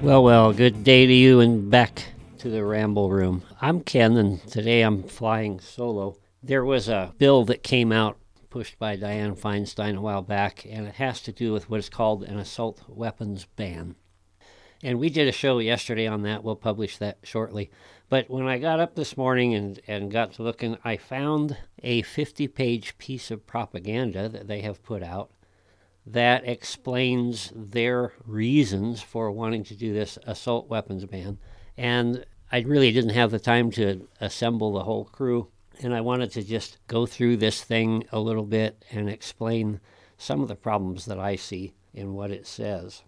Well, good day to you and back to the Ramble Room. I'm Ken, and today I'm flying solo. There was a bill that came out pushed by Dianne Feinstein a while back, and it has to do with what is called an assault weapons ban. And we did a show yesterday on that. We'll publish that shortly. But when I got up this morning and got to looking, I found a 50-page piece of propaganda that they have put out that explains their reasons for wanting to do this assault weapons ban. And I really didn't have the time to assemble the whole crew, and I wanted to just go through this thing a little bit and explain some of the problems that I see in what it says.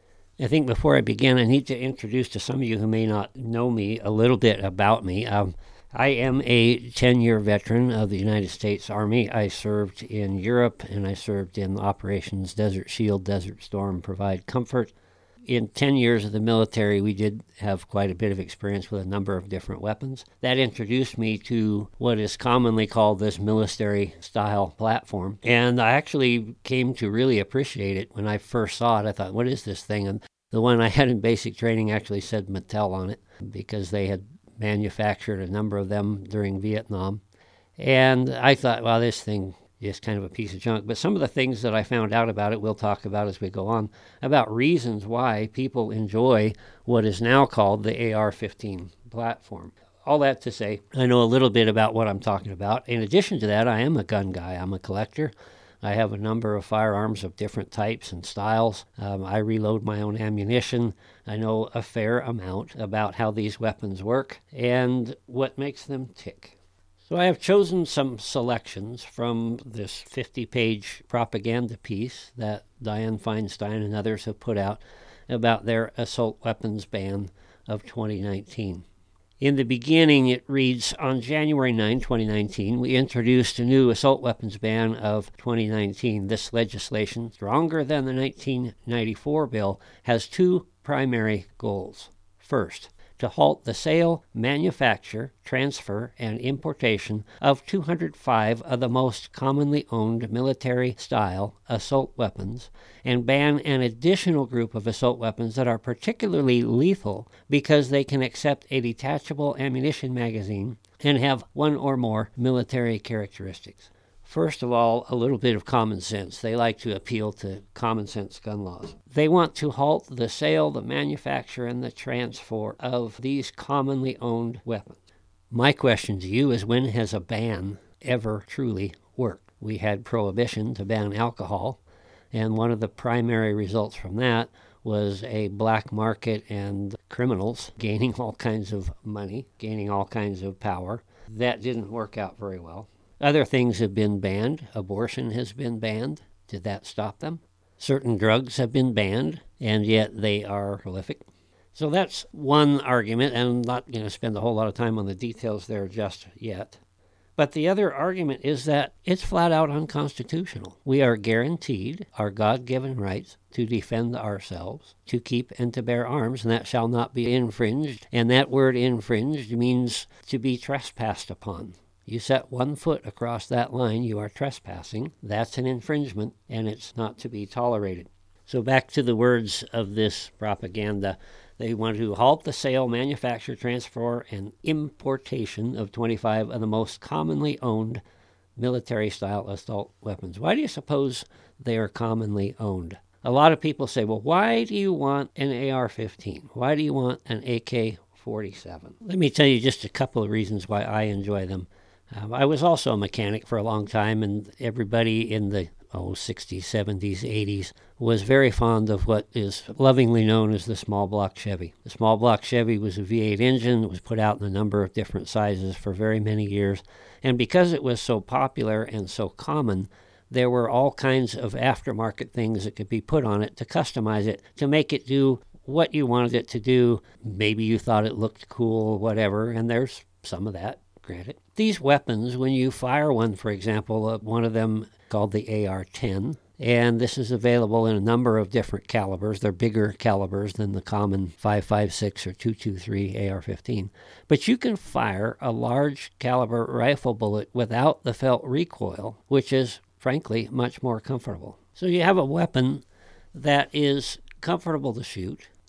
I think before I begin, I need to introduce to some of you who may not know me a little bit about me. I am a 10-year veteran of the United States Army. I served in Europe, and I served in operations Desert Shield, Desert Storm, Provide Comfort. In 10 years of the military, we did have quite a bit of experience with a number of different weapons. That introduced me to what is commonly called this military-style platform, and I actually came to really appreciate it. When I first saw it, I thought, what is this thing? And the one I had in basic training actually said Mattel on it, because they had manufactured a number of them during Vietnam. And I thought, well, this thing is kind of a piece of junk. But some of the things that I found out about it, we'll talk about as we go on, about reasons why people enjoy what is now called the AR-15 platform. All that to say, I know a little bit about what I'm talking about. In addition to that, I am a gun guy. I'm a collector. I have a number of firearms of different types and styles. I reload my own ammunition. I know a fair amount about how these weapons work and what makes them tick. So I have chosen some selections from this 50-page propaganda piece that Dianne Feinstein and others have put out about their assault weapons ban of 2019. In the beginning, it reads, on January 9, 2019, we introduced a new assault weapons ban of 2019. This legislation, stronger than the 1994 bill, has two primary goals. First, to halt the sale, manufacture, transfer, and importation of 205 of the most commonly owned military-style assault weapons, and ban an additional group of assault weapons that are particularly lethal because they can accept a detachable ammunition magazine and have one or more military characteristics. First of all, a little bit of common sense. They like to appeal to common sense gun laws. They want to halt the sale, the manufacture, and the transfer of these commonly owned weapons. My question to you is, when has a ban ever truly worked? We had prohibition to ban alcohol, and one of the primary results from that was a black market and criminals gaining all kinds of money, gaining all kinds of power. That didn't work out very well. Other things have been banned. Abortion has been banned. Did that stop them? Certain drugs have been banned, and yet they are prolific. So that's one argument, and I'm not going to spend a whole lot of time on the details there just yet. But the other argument is that it's flat out unconstitutional. We are guaranteed our God-given rights to defend ourselves, to keep and to bear arms, and that shall not be infringed. And that word infringed means to be trespassed upon. You set 1 foot across that line, you are trespassing. That's an infringement, and it's not to be tolerated. So back to the words of this propaganda. They want to halt the sale, manufacture, transfer, and importation of 25 of the most commonly owned military-style assault weapons. Why do you suppose they are commonly owned? A lot of people say, well, why do you want an AR-15? Why do you want an AK-47? Let me tell you just a couple of reasons why I enjoy them. I was also a mechanic for a long time, and everybody in the 60s, 70s, 80s was very fond of what is lovingly known as the small block Chevy. The small block Chevy was a V8 engine. It was put out in a number of different sizes for very many years. And because it was so popular and so common, there were all kinds of aftermarket things that could be put on it to customize it, to make it do what you wanted it to do. Maybe you thought it looked cool, whatever, and there's some of that, granted. These weapons, when you fire one, for example, one of them called the AR-10, and this is available in a number of different calibers. They're bigger calibers than the common 5.56 or 223 AR-15. But you can fire a large caliber rifle bullet without the felt recoil, which is, frankly, much more comfortable. So you have a weapon that is comfortable to shoot,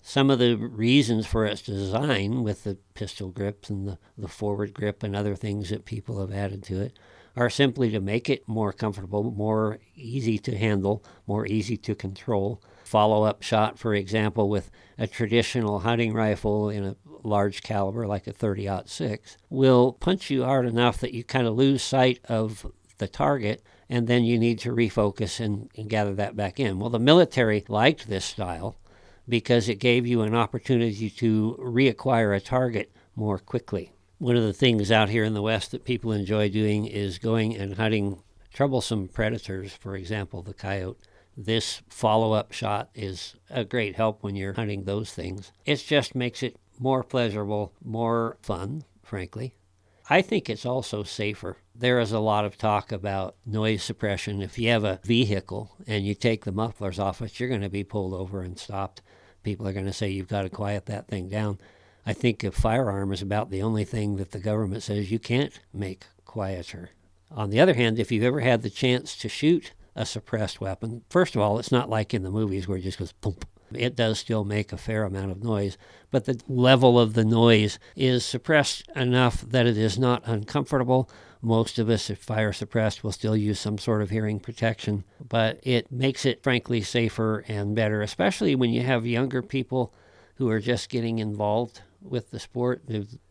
Some of the reasons for its design with the pistol grips and the forward grip and other things that people have added to it are simply to make it more comfortable, more easy to handle, more easy to control. Follow-up shot, for example, with a traditional hunting rifle in a large caliber like a 30-06 will punch you hard enough that you kind of lose sight of the target, and then you need to refocus and gather that back in. Well, the military liked this style because it gave you an opportunity to reacquire a target more quickly. One of the things out here in the West that people enjoy doing is going and hunting troublesome predators, for example, the coyote. This follow-up shot is a great help when you're hunting those things. It just makes it more pleasurable, more fun, frankly. I think it's also safer. There is a lot of talk about noise suppression. If you have a vehicle and you take the mufflers off it, you're going to be pulled over and stopped. People are going to say you've got to quiet that thing down. I think a firearm is about the only thing that the government says you can't make quieter. On the other hand, if you've ever had the chance to shoot a suppressed weapon, first of all, it's not like in the movies where it just goes boom. It does still make a fair amount of noise, but the level of the noise is suppressed enough that it is not uncomfortable. Most of us, if fire suppressed, will still use some sort of hearing protection, but it makes it, frankly, safer and better, especially when you have younger people who are just getting involved with the sport.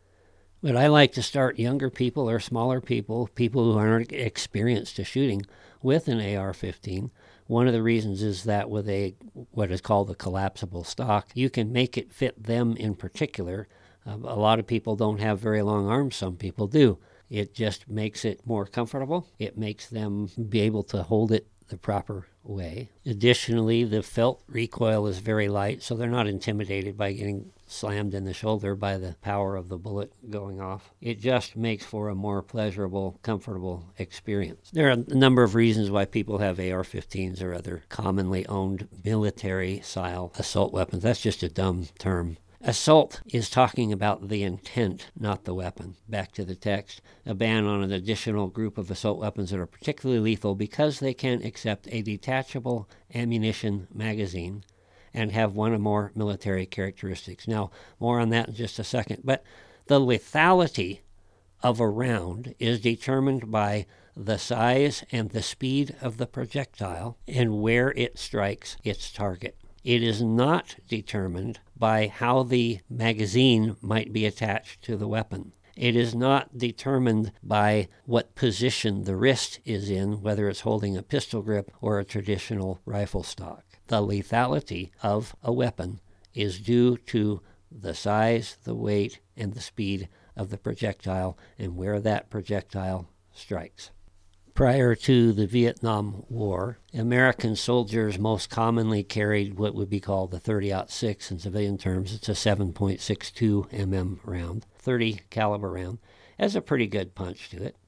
But I like to start younger people or smaller people, people who aren't experienced to shooting, with an AR-15. One of the reasons is that with what is called a collapsible stock, you can make it fit them in particular. A lot of people don't have very long arms. Some people do. It just makes it more comfortable. It makes them be able to hold it the proper way. Additionally, the felt recoil is very light, so they're not intimidated by getting slammed in the shoulder by the power of the bullet going off. It just makes for a more pleasurable, comfortable experience. There are a number of reasons why people have AR-15s or other commonly owned military-style assault weapons. That's just a dumb term. Assault is talking about the intent, not the weapon. Back to the text. A ban on an additional group of assault weapons that are particularly lethal because they can accept a detachable ammunition magazine and have one or more military characteristics. Now, more on that in just a second. But the lethality of a round is determined by the size and the speed of the projectile and where it strikes its target. It is not determined by how the magazine might be attached to the weapon. It is not determined by what position the wrist is in, whether it's holding a pistol grip or a traditional rifle stock. The lethality of a weapon is due to the size, the weight, and the speed of the projectile and where that projectile strikes. Prior to the Vietnam War, American soldiers most commonly carried what would be called the 30-06 in civilian terms. It's a 7.62 mm round, 30 caliber round. It has a pretty good punch to it.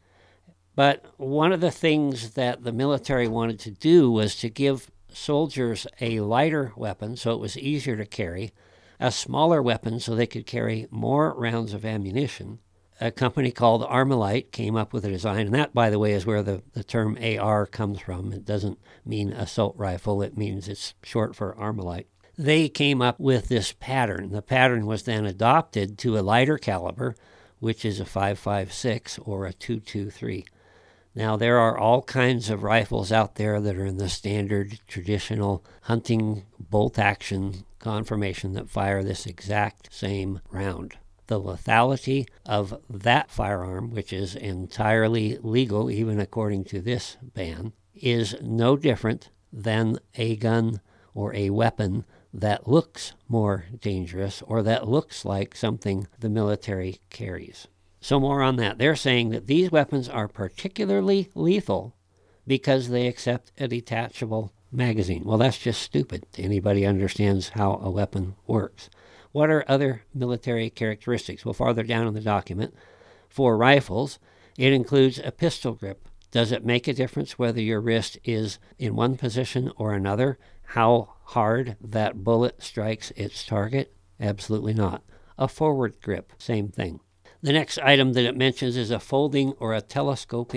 But one of the things that the military wanted to do was to give soldiers a lighter weapon so it was easier to carry, a smaller weapon so they could carry more rounds of ammunition. A company called Armalite came up with a design, and that, by the way, is where the term AR comes from. It doesn't mean assault rifle. It means it's short for Armalite. They came up with this pattern. The pattern was then adopted to a lighter caliber, which is a 5.56 or a 2.23. Now, there are all kinds of rifles out there that are in the standard traditional hunting bolt-action conformation that fire this exact same round. The lethality of that firearm, which is entirely legal even according to this ban, is no different than a gun or a weapon that looks more dangerous or that looks like something the military carries. So more on that. They're saying that these weapons are particularly lethal because they accept a detachable magazine. Well, that's just stupid. Anybody understands how a weapon works. What are other military characteristics? Well, farther down in the document, for rifles, it includes a pistol grip. Does it make a difference whether your wrist is in one position or another? How hard that bullet strikes its target? Absolutely not. A forward grip, same thing. The next item that it mentions is a folding or a telescoping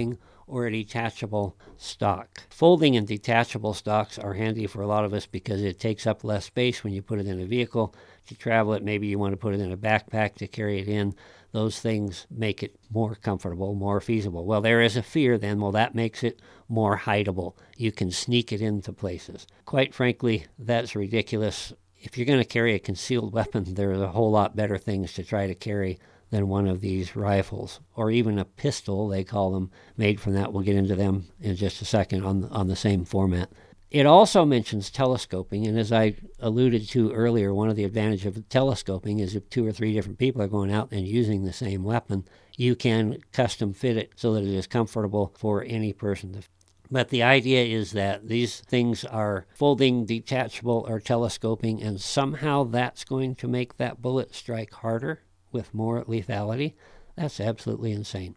or a detachable stock. Folding and detachable stocks are handy for a lot of us because it takes up less space when you put it in a vehicle to travel it. Maybe you want to put it in a backpack to carry it in. Those things make it more comfortable, more feasible. Well, there is a fear then, well, that makes it more hideable. You can sneak it into places. Quite frankly, that's ridiculous. If you're going to carry a concealed weapon, there are a whole lot better things to try to carry than one of these rifles, or even a pistol, they call them, made from that. We'll get into them in just a second on the same format. It also mentions telescoping, and as I alluded to earlier, one of the advantages of telescoping is if 2 or 3 different people are going out and using the same weapon, you can custom fit it so that it is comfortable for any person to. But the idea is that these things are folding, detachable, or telescoping, and somehow that's going to make that bullet strike harder with more lethality. That's absolutely insane.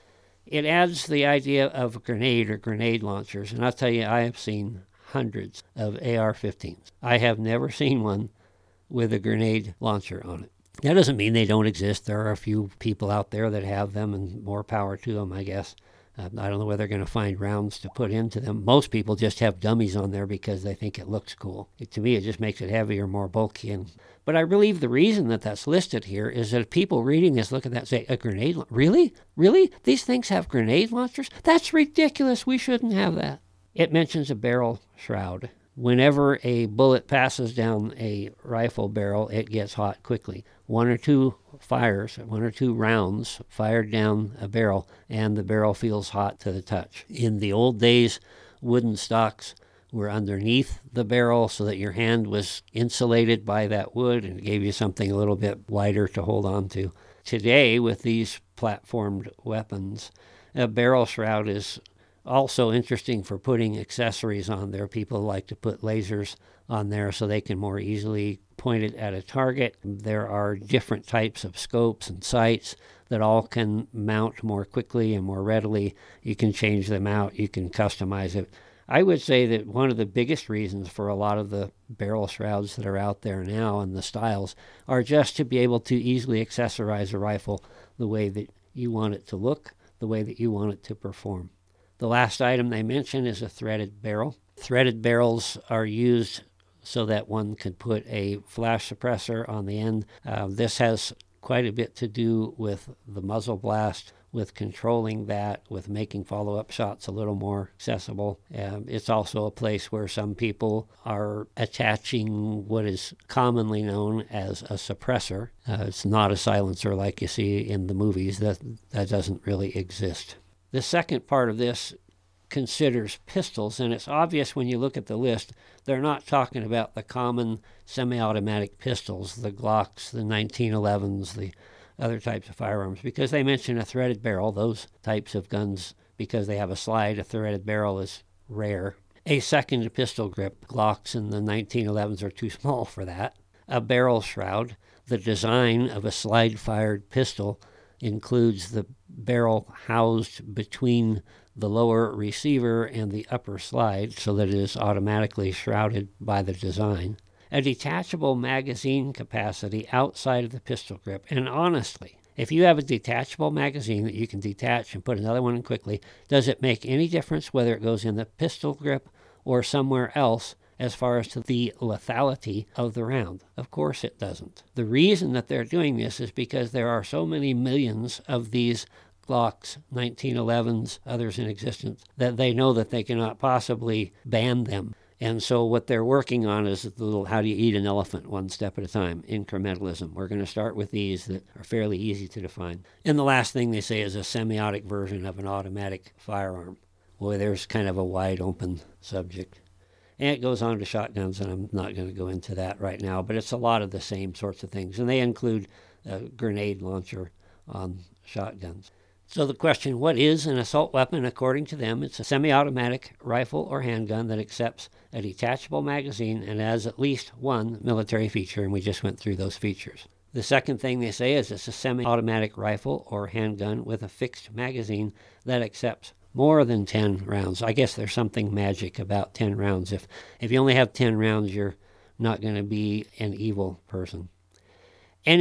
It adds the idea of a grenade or grenade launchers, and I'll tell you, I have seen hundreds of AR-15s. I have never seen one with a grenade launcher on it. That doesn't mean they don't exist. There are a few people out there that have them, and more power to them, I guess. I don't know where they're going to find rounds to put into them. Most people just have dummies on there because they think it looks cool. To me, it just makes it heavier, more bulky. But I believe the reason that that's listed here is that people reading this look at that and say, a grenade launcher? Really? Really? These things have grenade launchers? That's ridiculous. We shouldn't have that. It mentions a barrel shroud. Whenever a bullet passes down a rifle barrel, it gets hot quickly. 1 or 2 fires, 1 or 2 rounds fired down a barrel, and the barrel feels hot to the touch. In the old days, wooden stocks were underneath the barrel so that your hand was insulated by that wood and it gave you something a little bit lighter to hold on to. Today, with these platformed weapons, a barrel shroud is also interesting for putting accessories on there. People like to put lasers on there so they can more easily point it at a target. There are different types of scopes and sights that all can mount more quickly and more readily. You can change them out. You can customize it. I would say that one of the biggest reasons for a lot of the barrel shrouds that are out there now and the styles are just to be able to easily accessorize a rifle the way that you want it to look, the way that you want it to perform. The last item they mention is a threaded barrel. Threaded barrels are used so that one can put a flash suppressor on the end. This has quite a bit to do with the muzzle blast, with controlling that, with making follow-up shots a little more accessible. It's also a place where some people are attaching what is commonly known as a suppressor. It's not a silencer like you see in the movies. That doesn't really exist. The second part of this considers pistols, and it's obvious when you look at the list, they're not talking about the common semi-automatic pistols, the Glocks, the 1911s, the other types of firearms, because they mention a threaded barrel. Those types of guns, because they have a slide, a threaded barrel is rare. A second pistol grip, Glocks and the 1911s are too small for that. A barrel shroud, the design of a slide-fired pistol includes the barrel housed between the lower receiver and the upper slide so that it is automatically shrouded by the design. A detachable magazine capacity outside of the pistol grip. And honestly, if you have a detachable magazine that you can detach and put another one in quickly, does it make any difference whether it goes in the pistol grip or somewhere else as far as to the lethality of the round? Of course it doesn't. The reason that they're doing this is because there are so many millions of these Glocks, 1911s, others in existence, that they know that they cannot possibly ban them. And so what they're working on is the little how do you eat an elephant one step at a time, incrementalism. We're going to start with these that are fairly easy to define. And the last thing they say is a semiotic version of an automatic firearm. Boy, there's kind of a wide open subject. And it goes on to shotguns, and I'm not going to go into that right now, but it's a lot of the same sorts of things. And they include a grenade launcher on shotguns. So the question, what is an assault weapon? According to them, it's a semi-automatic rifle or handgun that accepts a detachable magazine and has at least one military feature, and we just went through those features. The second thing they say is it's a semi-automatic rifle or handgun with a fixed magazine that accepts more than 10 rounds. I guess there's something magic about 10 rounds. If you only have 10 rounds, you're not going to be an evil person. Any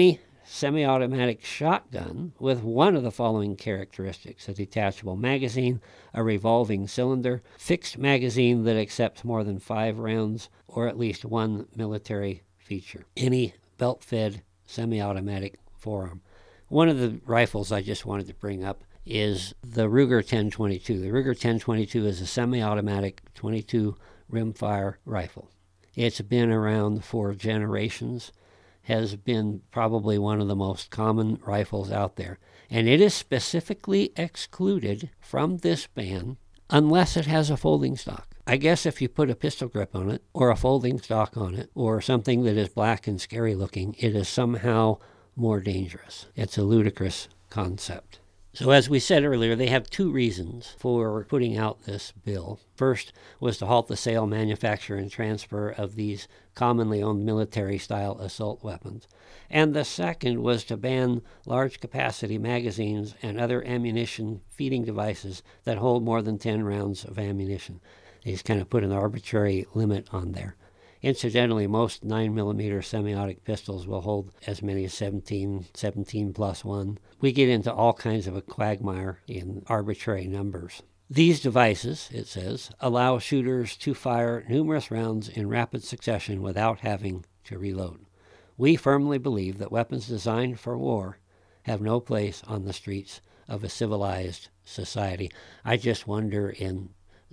semi-automatic shotgun with one of the following characteristics: a detachable magazine, a revolving cylinder, fixed magazine that accepts more than 5 rounds, or at least one military feature. Any belt-fed semi-automatic forearm. One of the rifles I just wanted to bring up is the Ruger 1022. The Ruger 1022 is a semi-automatic 22 rimfire rifle. It's been around for generations, has been probably one of the most common rifles out there, and it is specifically excluded from this ban unless it has a folding stock. I guess if you put a pistol grip on it, or a folding stock on it, or something that is black and scary looking, it is somehow more dangerous. It's a ludicrous concept. So as we said earlier, they have 2 reasons for putting out this bill. First was to halt the sale, manufacture, and transfer of these commonly owned military-style assault weapons. And the second was to ban large-capacity magazines and other ammunition feeding devices that hold more than 10 rounds of ammunition. They just kind of put an arbitrary limit on there. Incidentally, most 9mm semi-automatic pistols will hold as many as 17 plus 1. We get into all kinds of a quagmire in arbitrary numbers. These devices, it says, allow shooters to fire numerous rounds in rapid succession without having to reload. We firmly believe that weapons designed for war have no place on the streets of a civilized society. I just wonder in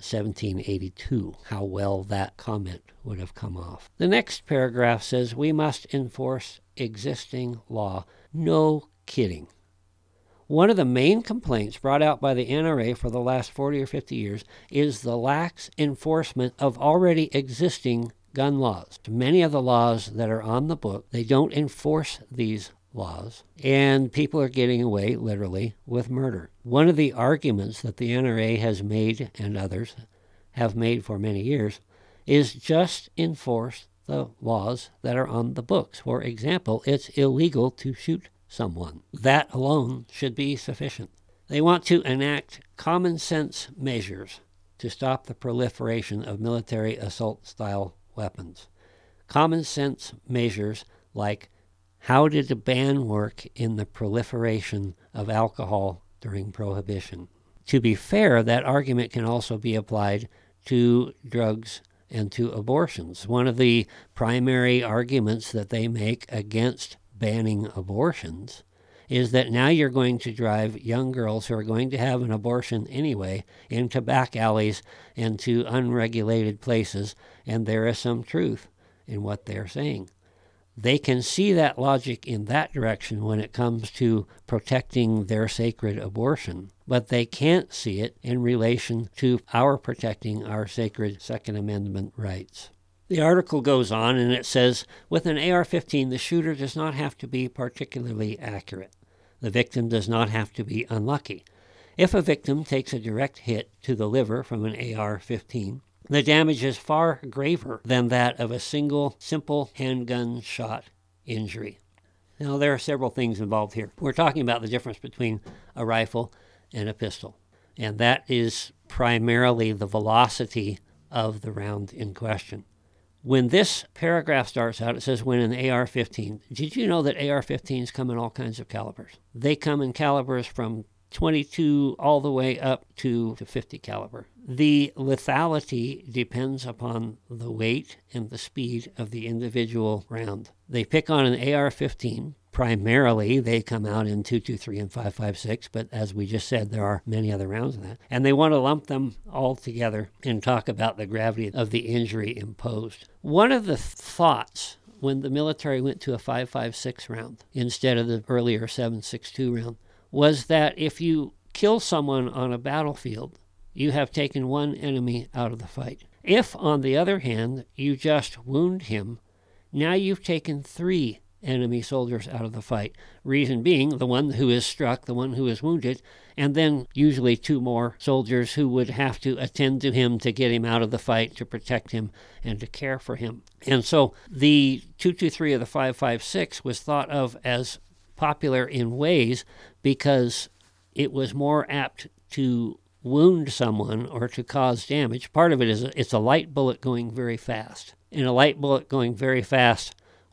1782 how well that comment would have come off. The next paragraph says we must enforce existing law. No kidding. One of the main complaints brought out by the NRA for the last 40 or 50 years is the lax enforcement of already existing gun laws. Many of the laws that are on the book, they don't enforce these laws, and people are getting away, literally, with murder. One of the arguments that the NRA has made, and others have made for many years, is just enforce the laws that are on the books. For example, it's illegal to shoot someone. That alone should be sufficient. They want to enact common sense measures to stop the proliferation of military assault-style weapons. Common sense measures like, how did the ban work in the proliferation of alcohol during Prohibition? To be fair, that argument can also be applied to drugs and to abortions. One of the primary arguments that they make against banning abortions is that now you're going to drive young girls who are going to have an abortion anyway into back alleys and to unregulated places, and there is some truth in what they're saying. They can see that logic in that direction when it comes to protecting their sacred abortion, but they can't see it in relation to our protecting our sacred Second Amendment rights. The article goes on and it says, with an AR-15, the shooter does not have to be particularly accurate. The victim does not have to be unlucky. If a victim takes a direct hit to the liver from an AR-15, the damage is far graver than that of a single, simple handgun shot injury. Now, there are several things involved here. We're talking about the difference between a rifle and a pistol, and that is primarily the velocity of the round in question. When this paragraph starts out, it says when an AR-15. Did you know that AR-15s come in all kinds of calibers? They come in calibers from 22 all the way up to 50 caliber. The lethality depends upon the weight and the speed of the individual round. They pick on an AR-15. Primarily, they come out in .223 and .556, but as we just said, there are many other rounds in that. And they want to lump them all together and talk about the gravity of the injury imposed. One of the thoughts when the military went to a .556 round instead of the earlier .762 round was that if you kill someone on a battlefield, you have taken one enemy out of the fight. If, on the other hand, you just wound him, now you've taken 3 enemy soldiers out of the fight. Reason being, the one who is struck, the one who is wounded, and then usually 2 more soldiers who would have to attend to him to get him out of the fight, to protect him, and to care for him. And so the .223 of the .556 was thought of as popular in ways because it was more apt to wound someone or to cause damage. Part of it is it's a light bullet going very fast. And a light bullet going very fast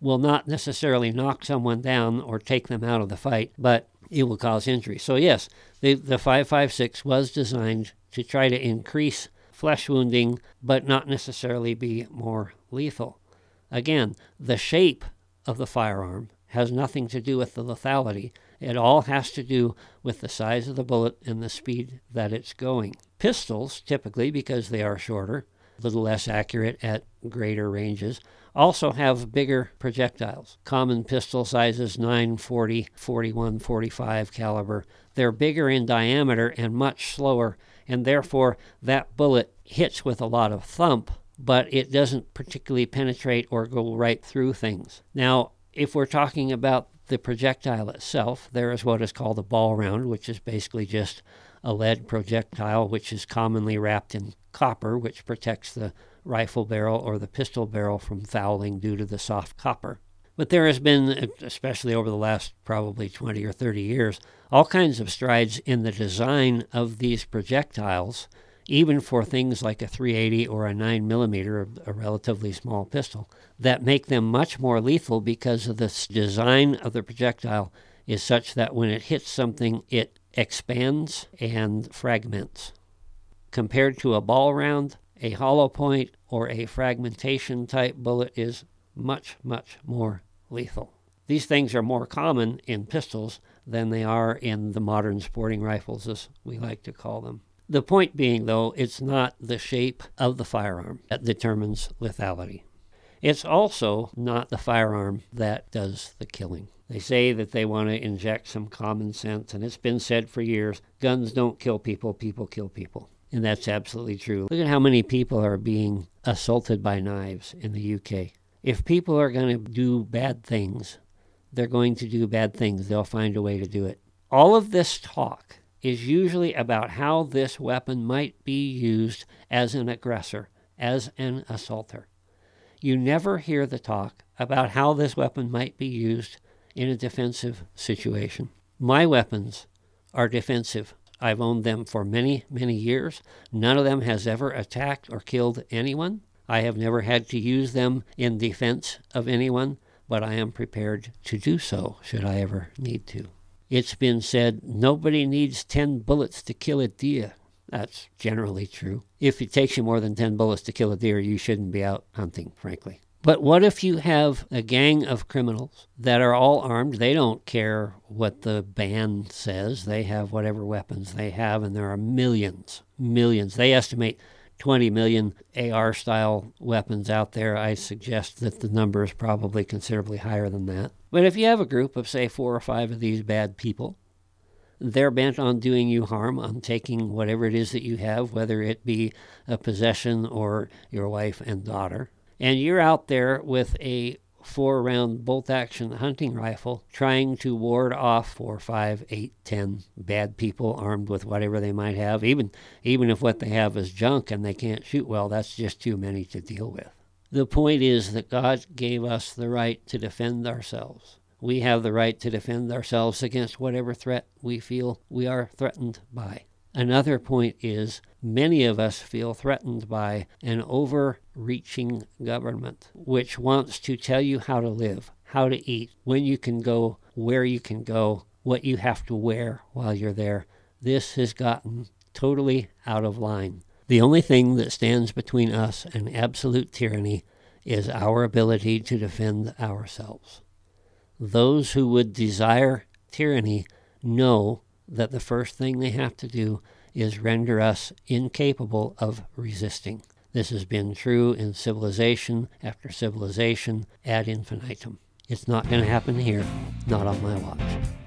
will not necessarily knock someone down or take them out of the fight, but it will cause injury. So yes, the 5.56 was designed to try to increase flesh wounding, but not necessarily be more lethal. Again, the shape of the firearm has nothing to do with the lethality. It all has to do with the size of the bullet and the speed that it's going. Pistols, typically, because they are shorter, a little less accurate at greater ranges, also have bigger projectiles. Common pistol sizes 9, 40, 41, 45 caliber. They're bigger in diameter and much slower, and therefore that bullet hits with a lot of thump, but it doesn't particularly penetrate or go right through things. Now, if we're talking about the projectile itself, there is what is called a ball round, which is basically just a lead projectile, which is commonly wrapped in copper, which protects the rifle barrel or the pistol barrel from fouling due to the soft copper. But there has been, especially over the last probably 20 or 30 years, all kinds of strides in the design of these projectiles, even for things like a .380 or a 9mm, a relatively small pistol, that make them much more lethal because of the design of the projectile is such that when it hits something, it expands and fragments. Compared to a ball round, a hollow point or a fragmentation type bullet is much, much more lethal. These things are more common in pistols than they are in the modern sporting rifles, as we like to call them. The point being, though, it's not the shape of the firearm that determines lethality. It's also not the firearm that does the killing. They say that they want to inject some common sense, and it's been said for years, guns don't kill people, people kill people. And that's absolutely true. Look at how many people are being assaulted by knives in the UK. If people are going to do bad things, they're going to do bad things. They'll find a way to do it. All of this talk is usually about how this weapon might be used as an aggressor, as an assaulter. You never hear the talk about how this weapon might be used in a defensive situation. My weapons are defensive. I've owned them for many, many years. None of them has ever attacked or killed anyone. I have never had to use them in defense of anyone, but I am prepared to do so should I ever need to. It's been said, nobody needs 10 bullets to kill a deer. That's generally true. If it takes you more than 10 bullets to kill a deer, you shouldn't be out hunting, frankly. But what if you have a gang of criminals that are all armed? They don't care what the ban says. They have whatever weapons they have, and there are millions. They estimate 20 million AR-style weapons out there. I suggest that the number is probably considerably higher than that. But if you have a group of, say, 4 or 5 of these bad people, they're bent on doing you harm, on taking whatever it is that you have, whether it be a possession or your wife and daughter. And you're out there with a 4-round bolt-action hunting rifle trying to ward off 4, 5, 8, 10 bad people armed with whatever they might have. Even if what they have is junk and they can't shoot well, that's just too many to deal with. The point is that God gave us the right to defend ourselves. We have the right to defend ourselves against whatever threat we feel we are threatened by. Another point is many of us feel threatened by an overreaching government which wants to tell you how to live, how to eat, when you can go, where you can go, what you have to wear while you're there. This has gotten totally out of line. The only thing that stands between us and absolute tyranny is our ability to defend ourselves. Those who would desire tyranny know that the first thing they have to do is render us incapable of resisting. This has been true in civilization after civilization ad infinitum. It's not going to happen here, not on my watch.